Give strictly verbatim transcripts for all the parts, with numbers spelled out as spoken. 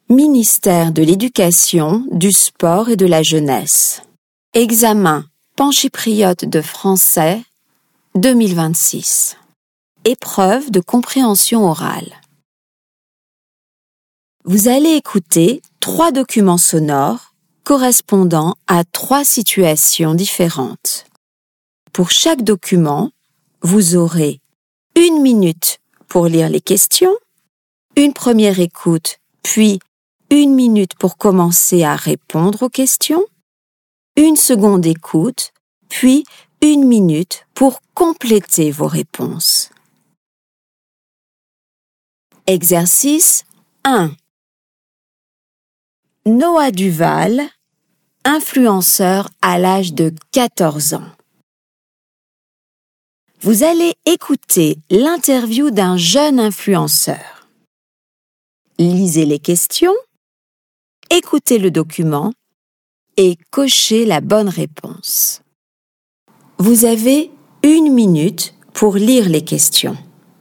Ministère de l'Éducation, du Sport et de la Jeunesse. Examen panchypriote de français deux mille vingt-six. Épreuve de compréhension orale. Vous allez écouter trois documents sonores correspondant à trois situations différentes. Pour chaque document, vous aurez une minute pour lire les questions, une première écoute, puis une minute pour commencer à répondre aux questions, une seconde écoute, puis une minute pour compléter vos réponses. Exercice un. Noah Duval, influenceur à l'âge de quatorze ans. Vous allez écouter l'interview d'un jeune influenceur. Lisez les questions, écoutez le document et cochez la bonne réponse. Vous avez une minute pour lire les questions.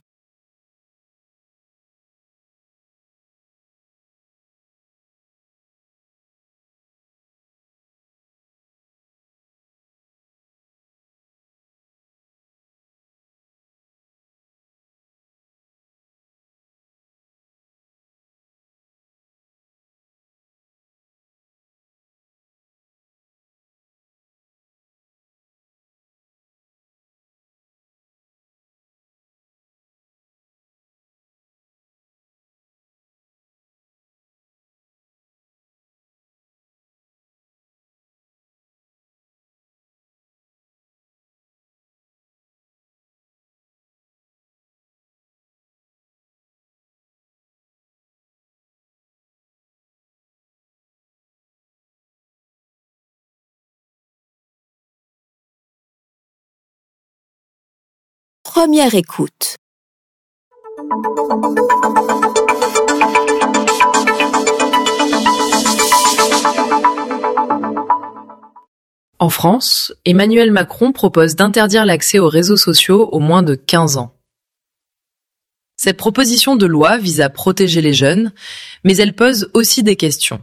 Première écoute. En France, Emmanuel Macron propose d'interdire l'accès aux réseaux sociaux aux moins de quinze ans. Cette proposition de loi vise à protéger les jeunes, mais elle pose aussi des questions.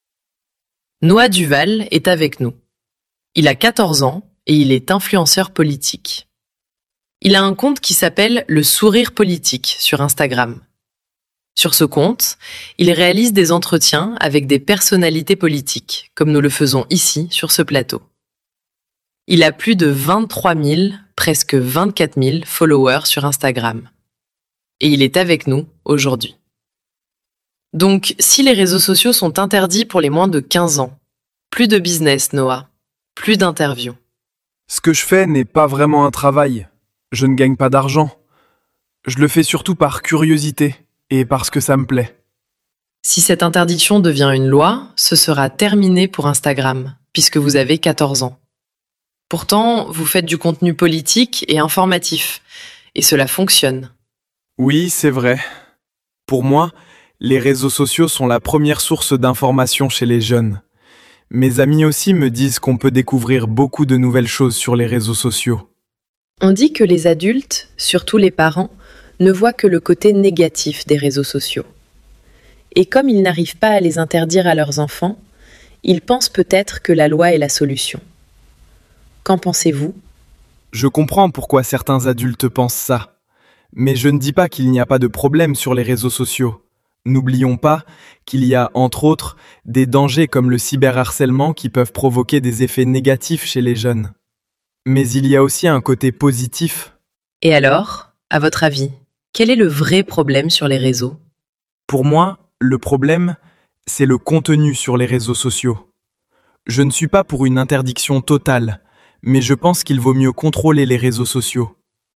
Noah Duval est avec nous. Il a quatorze ans et il est influenceur politique. Il a un compte qui s'appelle Le Sourire Politique sur Instagram. Sur ce compte, il réalise des entretiens avec des personnalités politiques, comme nous le faisons ici sur ce plateau. Il a plus de vingt-trois mille, presque vingt-quatre mille followers sur Instagram. Et il est avec nous aujourd'hui. Donc, si les réseaux sociaux sont interdits pour les moins de quinze ans, plus de business, Noah, plus d'interviews. Ce que je fais n'est pas vraiment un travail. Je ne gagne pas d'argent. Je le fais surtout par curiosité et parce que ça me plaît. Si cette interdiction devient une loi, ce sera terminé pour Instagram, puisque vous avez quatorze ans. Pourtant, vous faites du contenu politique et informatif, et cela fonctionne. Oui, c'est vrai. Pour moi, les réseaux sociaux sont la première source d'information chez les jeunes. Mes amis aussi me disent qu'on peut découvrir beaucoup de nouvelles choses sur les réseaux sociaux. On dit que les adultes, surtout les parents, ne voient que le côté négatif des réseaux sociaux. Et comme ils n'arrivent pas à les interdire à leurs enfants, ils pensent peut-être que la loi est la solution. Qu'en pensez-vous ? Je comprends pourquoi certains adultes pensent ça. Mais je ne dis pas qu'il n'y a pas de problème sur les réseaux sociaux. N'oublions pas qu'il y a, entre autres, des dangers comme le cyberharcèlement qui peuvent provoquer des effets négatifs chez les jeunes. Mais il y a aussi un côté positif. Et alors, à votre avis, quel est le vrai problème sur les réseaux ? Pour moi, le problème, c'est le contenu sur les réseaux sociaux. Je ne suis pas pour une interdiction totale, mais je pense qu'il vaut mieux contrôler les réseaux sociaux.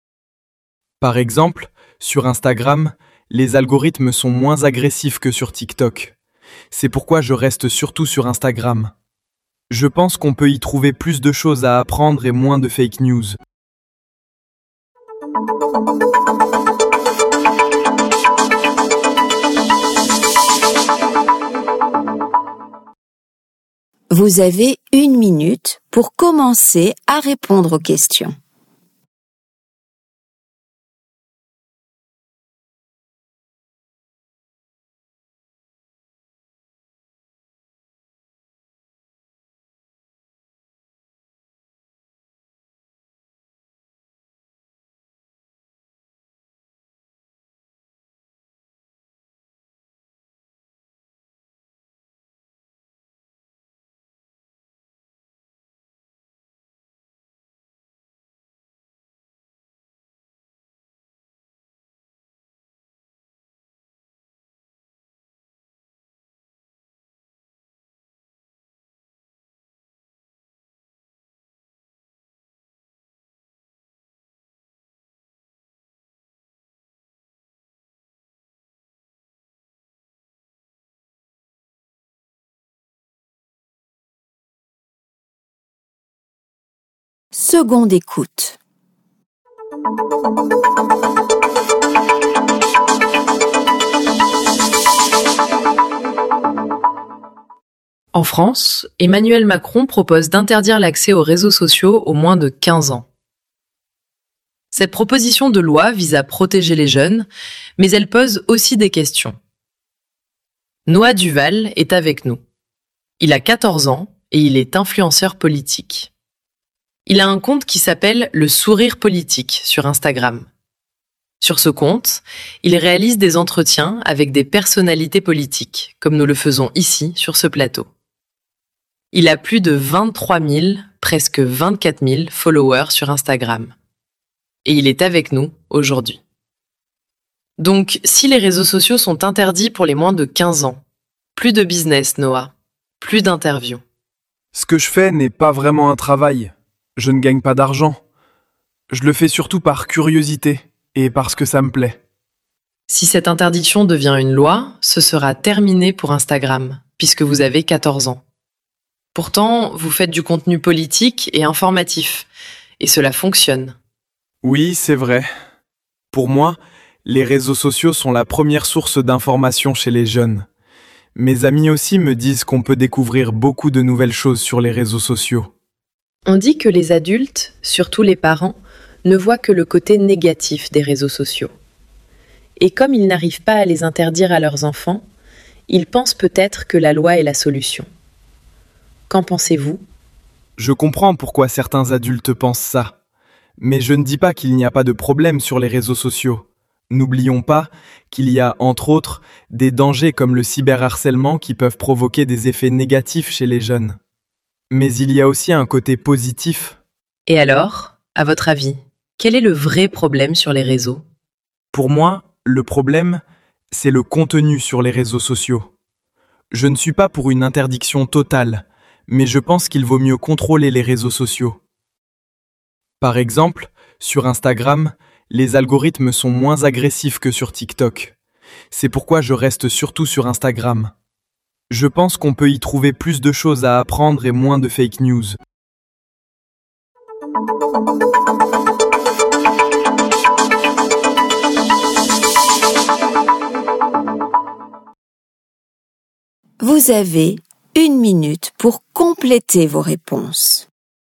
Par exemple, sur Instagram, les algorithmes sont moins agressifs que sur TikTok. C'est pourquoi je reste surtout sur Instagram. Je pense qu'on peut y trouver plus de choses à apprendre et moins de fake news. Vous avez une minute pour commencer à répondre aux questions. Seconde écoute. En France, Emmanuel Macron propose d'interdire l'accès aux réseaux sociaux aux moins de quinze ans. Cette proposition de loi vise à protéger les jeunes, mais elle pose aussi des questions. Noah Duval est avec nous. Il a quatorze ans et il est influenceur politique. Il a un compte qui s'appelle Le Sourire Politique sur Instagram. Sur ce compte, il réalise des entretiens avec des personnalités politiques, comme nous le faisons ici sur ce plateau. Il a plus de vingt-trois mille, presque vingt-quatre mille followers sur Instagram. Et il est avec nous aujourd'hui. Donc, si les réseaux sociaux sont interdits pour les moins de quinze ans, plus de business, Noah, plus d'interviews. Ce que je fais n'est pas vraiment un travail. Je ne gagne pas d'argent. Je le fais surtout par curiosité et parce que ça me plaît. Si cette interdiction devient une loi, ce sera terminé pour Instagram, puisque vous avez quatorze ans. Pourtant, vous faites du contenu politique et informatif, et cela fonctionne. Oui, c'est vrai. Pour moi, les réseaux sociaux sont la première source d'information chez les jeunes. Mes amis aussi me disent qu'on peut découvrir beaucoup de nouvelles choses sur les réseaux sociaux. On dit que les adultes, surtout les parents, ne voient que le côté négatif des réseaux sociaux. Et comme ils n'arrivent pas à les interdire à leurs enfants, ils pensent peut-être que la loi est la solution. Qu'en pensez-vous ? Je comprends pourquoi certains adultes pensent ça. Mais je ne dis pas qu'il n'y a pas de problème sur les réseaux sociaux. N'oublions pas qu'il y a, entre autres, des dangers comme le cyberharcèlement qui peuvent provoquer des effets négatifs chez les jeunes. Mais il y a aussi un côté positif. Et alors, à votre avis, quel est le vrai problème sur les réseaux ? Pour moi, le problème, c'est le contenu sur les réseaux sociaux. Je ne suis pas pour une interdiction totale, mais je pense qu'il vaut mieux contrôler les réseaux sociaux. Par exemple, sur Instagram, les algorithmes sont moins agressifs que sur TikTok. C'est pourquoi je reste surtout sur Instagram. Je pense qu'on peut y trouver plus de choses à apprendre et moins de fake news. Vous avez une minute pour compléter vos réponses.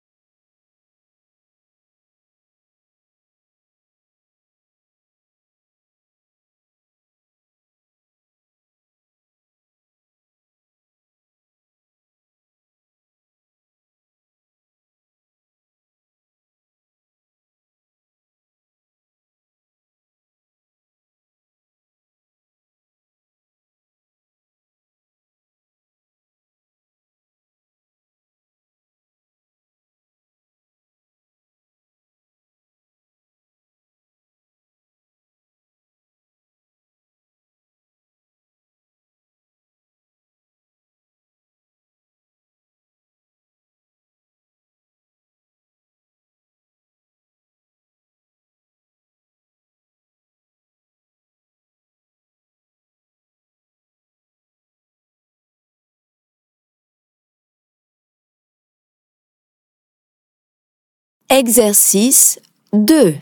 Exercice deux.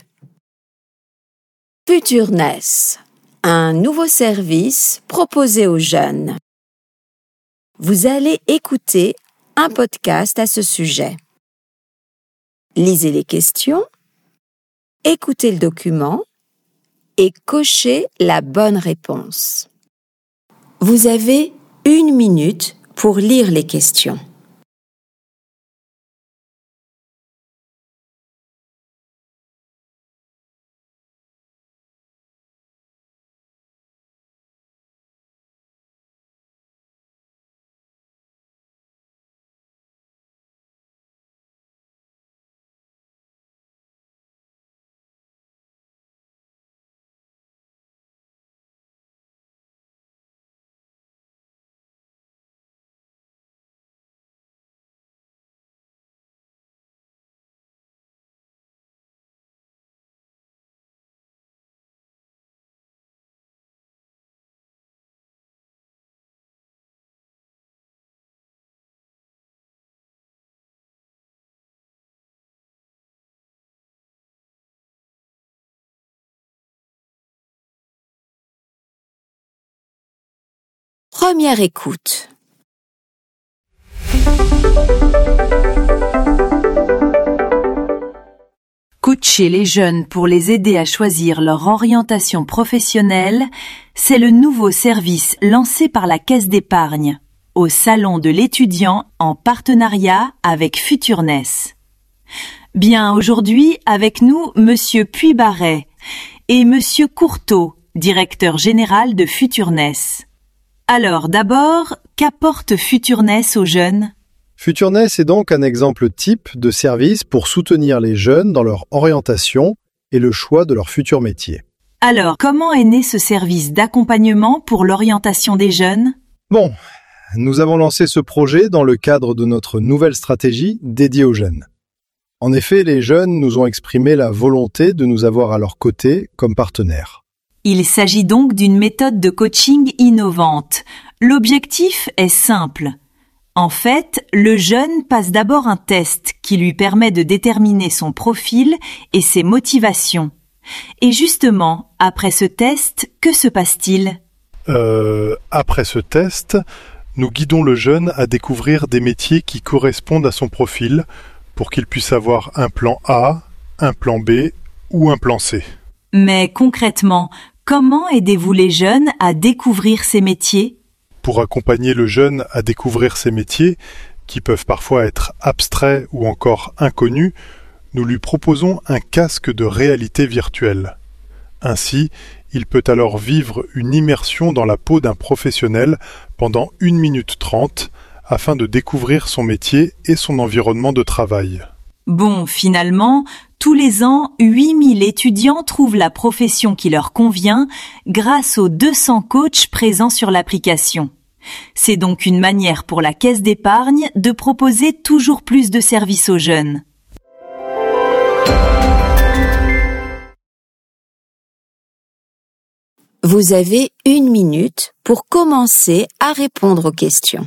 Futurness, un nouveau service proposé aux jeunes. Vous allez écouter un podcast à ce sujet. Lisez les questions, écoutez le document et cochez la bonne réponse. Vous avez une minute pour lire les questions. Première écoute. Coacher les jeunes pour les aider à choisir leur orientation professionnelle, c'est le nouveau service lancé par la Caisse d'épargne au Salon de l'étudiant en partenariat avec Futurness. Bien aujourd'hui, avec nous, Monsieur Puybarret et Monsieur Courteau, directeur général de Futurness. Alors d'abord, qu'apporte Futurness aux jeunes ? Futurness est donc un exemple type de service pour soutenir les jeunes dans leur orientation et le choix de leur futur métier. Alors, comment est né ce service d'accompagnement pour l'orientation des jeunes ? Bon, nous avons lancé ce projet dans le cadre de notre nouvelle stratégie dédiée aux jeunes. En effet, les jeunes nous ont exprimé la volonté de nous avoir à leur côté comme partenaires. Il s'agit donc d'une méthode de coaching innovante. L'objectif est simple. En fait, le jeune passe d'abord un test qui lui permet de déterminer son profil et ses motivations. Et justement, après ce test, que se passe-t-il ? Euh, après ce test, nous guidons le jeune à découvrir des métiers qui correspondent à son profil pour qu'il puisse avoir un plan A, un plan B ou un plan C. Mais concrètement, comment aidez-vous les jeunes à découvrir ces métiers ? Pour accompagner le jeune à découvrir ces métiers, qui peuvent parfois être abstraits ou encore inconnus, nous lui proposons un casque de réalité virtuelle. Ainsi, il peut alors vivre une immersion dans la peau d'un professionnel pendant une minute trente afin de découvrir son métier et son environnement de travail. Bon, finalement, tous les ans, huit mille étudiants trouvent la profession qui leur convient grâce aux deux cents coachs présents sur l'application. C'est donc une manière pour la Caisse d'épargne de proposer toujours plus de services aux jeunes. Vous avez une minute pour commencer à répondre aux questions.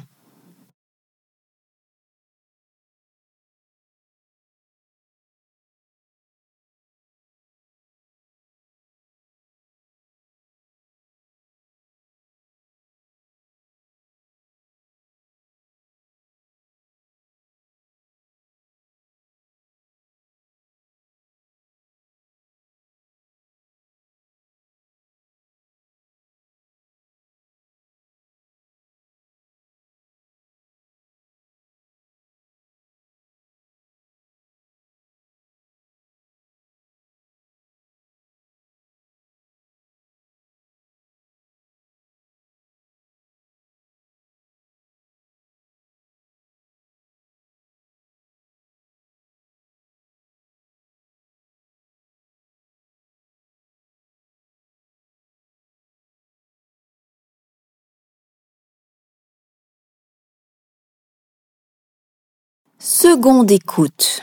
Seconde écoute.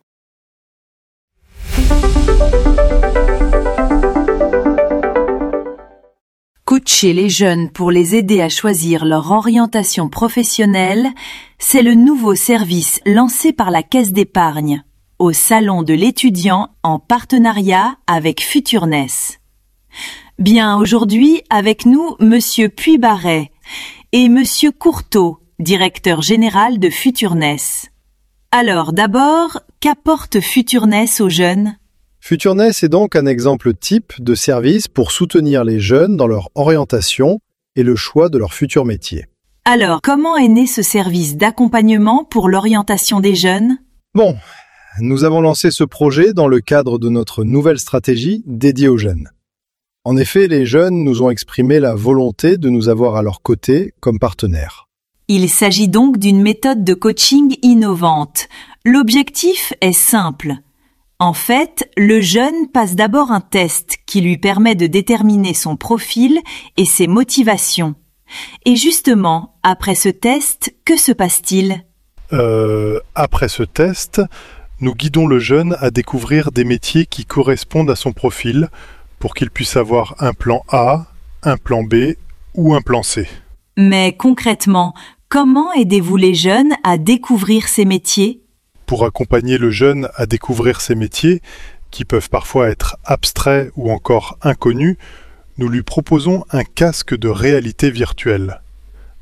Coacher les jeunes pour les aider à choisir leur orientation professionnelle, c'est le nouveau service lancé par la Caisse d'épargne au Salon de l'étudiant en partenariat avec Futurness. Bien aujourd'hui, avec nous, Monsieur Puybarret et Monsieur Courteau, directeur général de Futurness. Alors d'abord, qu'apporte Futurness aux jeunes ? Futurness est donc un exemple type de service pour soutenir les jeunes dans leur orientation et le choix de leur futur métier. Alors, comment est né ce service d'accompagnement pour l'orientation des jeunes ? Bon, nous avons lancé ce projet dans le cadre de notre nouvelle stratégie dédiée aux jeunes. En effet, les jeunes nous ont exprimé la volonté de nous avoir à leur côté comme partenaires. Il s'agit donc d'une méthode de coaching innovante. L'objectif est simple. En fait, le jeune passe d'abord un test qui lui permet de déterminer son profil et ses motivations. Et justement, après ce test, que se passe-t-il ? Euh, après ce test, nous guidons le jeune à découvrir des métiers qui correspondent à son profil pour qu'il puisse avoir un plan A, un plan B ou un plan C. Mais concrètement, comment aidez-vous les jeunes à découvrir ces métiers ? Pour accompagner le jeune à découvrir ces métiers, qui peuvent parfois être abstraits ou encore inconnus, nous lui proposons un casque de réalité virtuelle.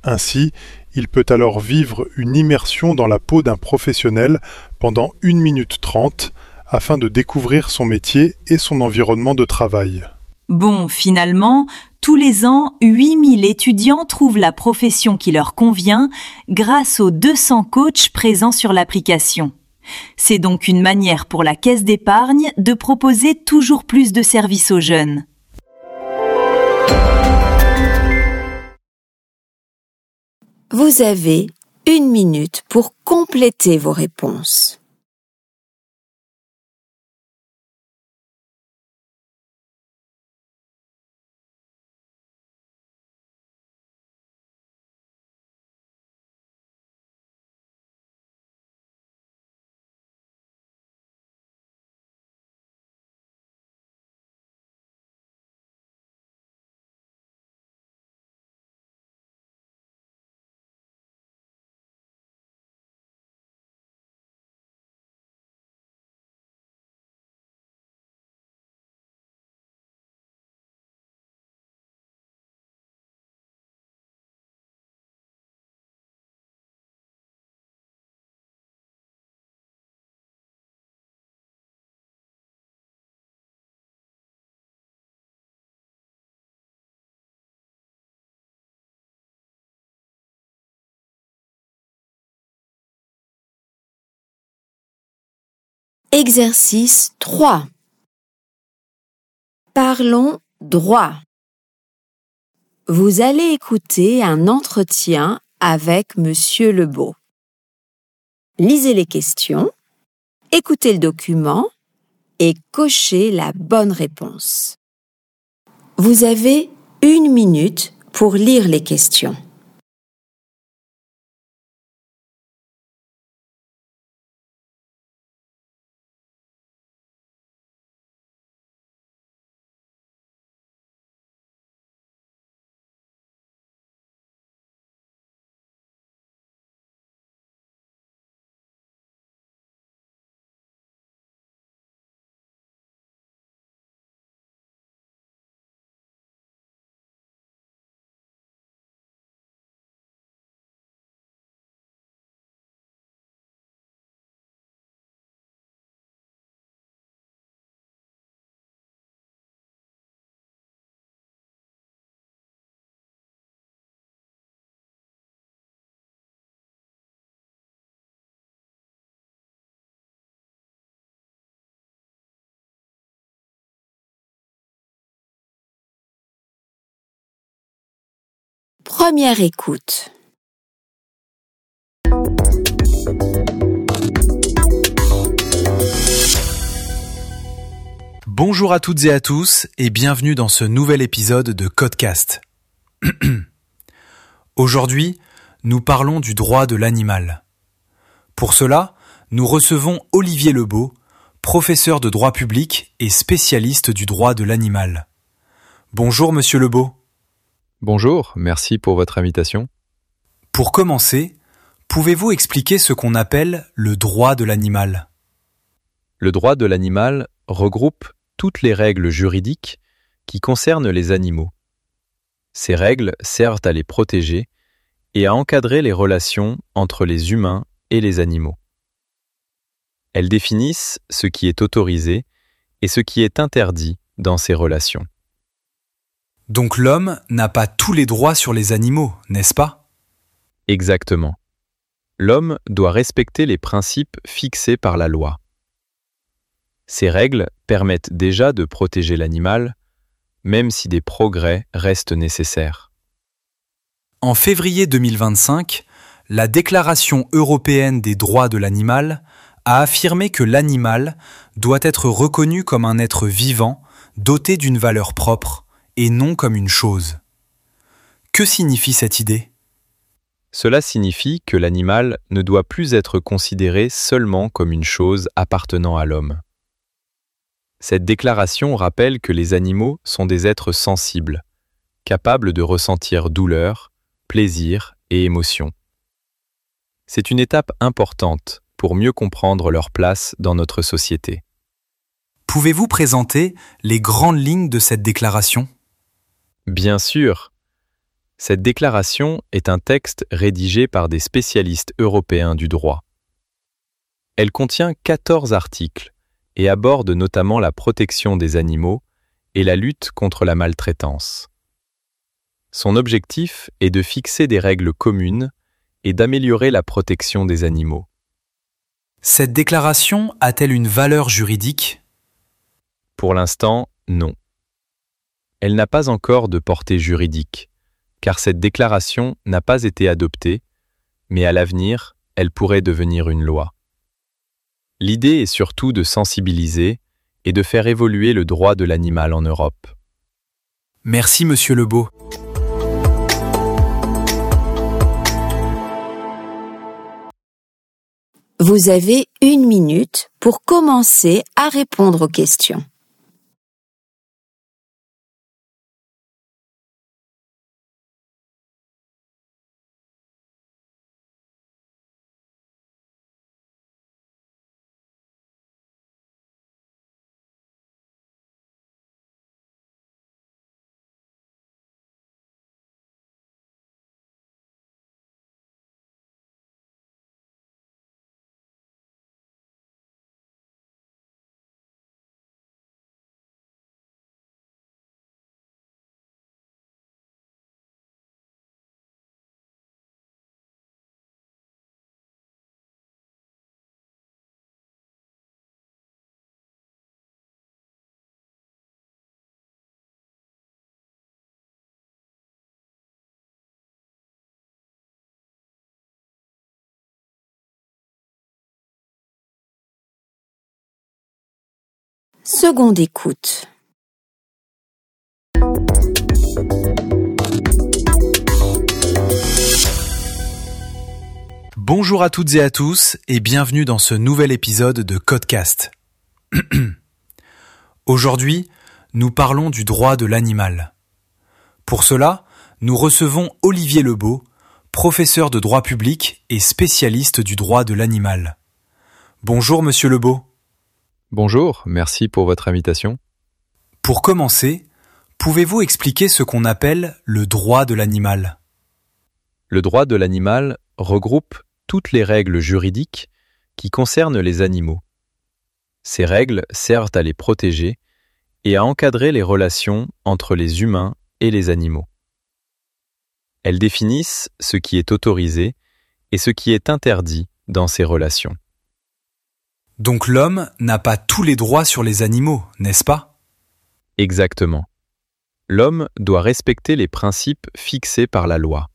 Ainsi, il peut alors vivre une immersion dans la peau d'un professionnel pendant une minute trente afin de découvrir son métier et son environnement de travail. Bon, finalement, tous les ans, huit mille étudiants trouvent la profession qui leur convient grâce aux deux cents coachs présents sur l'application. C'est donc une manière pour la Caisse d'épargne de proposer toujours plus de services aux jeunes. Vous avez une minute pour compléter vos réponses. Exercice trois. Parlons droit. Vous allez écouter un entretien avec Monsieur Lebeau. Lisez les questions, écoutez le document et cochez la bonne réponse. Vous avez une minute pour lire les questions. Première écoute. Bonjour à toutes et à tous et bienvenue dans ce nouvel épisode de Codecast. Aujourd'hui, nous parlons du droit de l'animal. Pour cela, nous recevons Olivier Lebeau, professeur de droit public et spécialiste du droit de l'animal. Bonjour Monsieur Lebeau. Bonjour, merci pour votre invitation. Pour commencer, pouvez-vous expliquer ce qu'on appelle le droit de l'animal ? Le droit de l'animal regroupe toutes les règles juridiques qui concernent les animaux. Ces règles servent à les protéger et à encadrer les relations entre les humains et les animaux. Elles définissent ce qui est autorisé et ce qui est interdit dans ces relations. Donc l'homme n'a pas tous les droits sur les animaux, n'est-ce pas ? Exactement. L'homme doit respecter les principes fixés par la loi. Ces règles permettent déjà de protéger l'animal, même si des progrès restent nécessaires. En février deux mille vingt-cinq, la Déclaration européenne des droits de l'animal a affirmé que l'animal doit être reconnu comme un être vivant, doté d'une valeur propre, et non comme une chose. Que signifie cette idée ? Cela signifie que l'animal ne doit plus être considéré seulement comme une chose appartenant à l'homme. Cette déclaration rappelle que les animaux sont des êtres sensibles, capables de ressentir douleur, plaisir et émotion. C'est une étape importante pour mieux comprendre leur place dans notre société. Pouvez-vous présenter les grandes lignes de cette déclaration ? Bien sûr. Cette déclaration est un texte rédigé par des spécialistes européens du droit. Elle contient quatorze articles et aborde notamment la protection des animaux et la lutte contre la maltraitance. Son objectif est de fixer des règles communes et d'améliorer la protection des animaux. Cette déclaration a-t-elle une valeur juridique ? Pour l'instant, non. Elle n'a pas encore de portée juridique, car cette déclaration n'a pas été adoptée, mais à l'avenir, elle pourrait devenir une loi. L'idée est surtout de sensibiliser et de faire évoluer le droit de l'animal en Europe. Merci, Monsieur Lebeau. Vous avez une minute pour commencer à répondre aux questions. Seconde écoute. Bonjour à toutes et à tous et bienvenue dans ce nouvel épisode de Codecast. Aujourd'hui, nous parlons du droit de l'animal. Pour cela, nous recevons Olivier Lebeau, professeur de droit public et spécialiste du droit de l'animal. Bonjour Monsieur Lebeau. Bonjour, merci pour votre invitation. Pour commencer, pouvez-vous expliquer ce qu'on appelle le droit de l'animal ? Le droit de l'animal regroupe toutes les règles juridiques qui concernent les animaux. Ces règles servent à les protéger et à encadrer les relations entre les humains et les animaux. Elles définissent ce qui est autorisé et ce qui est interdit dans ces relations. Donc l'homme n'a pas tous les droits sur les animaux, n'est-ce pas ? Exactement. L'homme doit respecter les principes fixés par la loi.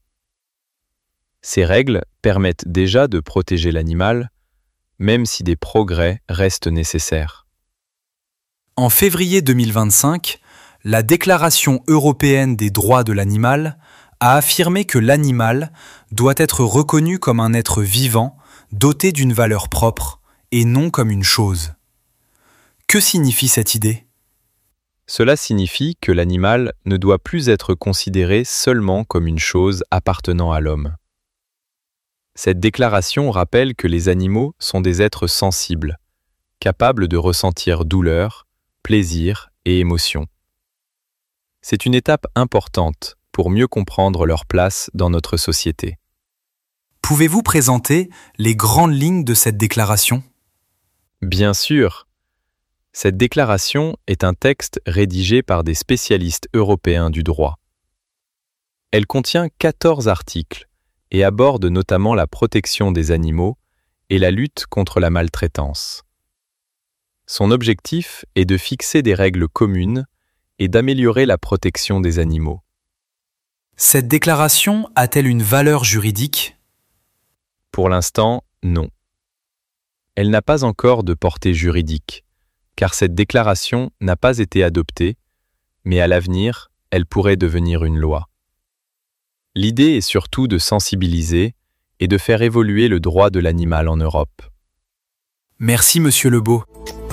Ces règles permettent déjà de protéger l'animal, même si des progrès restent nécessaires. En février deux mille vingt-cinq, la Déclaration européenne des droits de l'animal a affirmé que l'animal doit être reconnu comme un être vivant, doté d'une valeur propre, et non comme une chose. Que signifie cette idée ? Cela signifie que l'animal ne doit plus être considéré seulement comme une chose appartenant à l'homme. Cette déclaration rappelle que les animaux sont des êtres sensibles, capables de ressentir douleur, plaisir et émotion. C'est une étape importante pour mieux comprendre leur place dans notre société. Pouvez-vous présenter les grandes lignes de cette déclaration ? Bien sûr. Cette déclaration est un texte rédigé par des spécialistes européens du droit. Elle contient quatorze articles et aborde notamment la protection des animaux et la lutte contre la maltraitance. Son objectif est de fixer des règles communes et d'améliorer la protection des animaux. Cette déclaration a-t-elle une valeur juridique ? Pour l'instant, non. Elle n'a pas encore de portée juridique, car cette déclaration n'a pas été adoptée, mais à l'avenir, elle pourrait devenir une loi. L'idée est surtout de sensibiliser et de faire évoluer le droit de l'animal en Europe. Merci Monsieur Lebeau.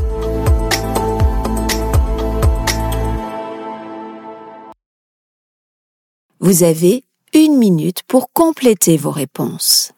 Vous avez une minute pour compléter vos réponses.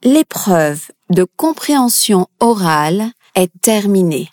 L'épreuve de compréhension orale est terminée.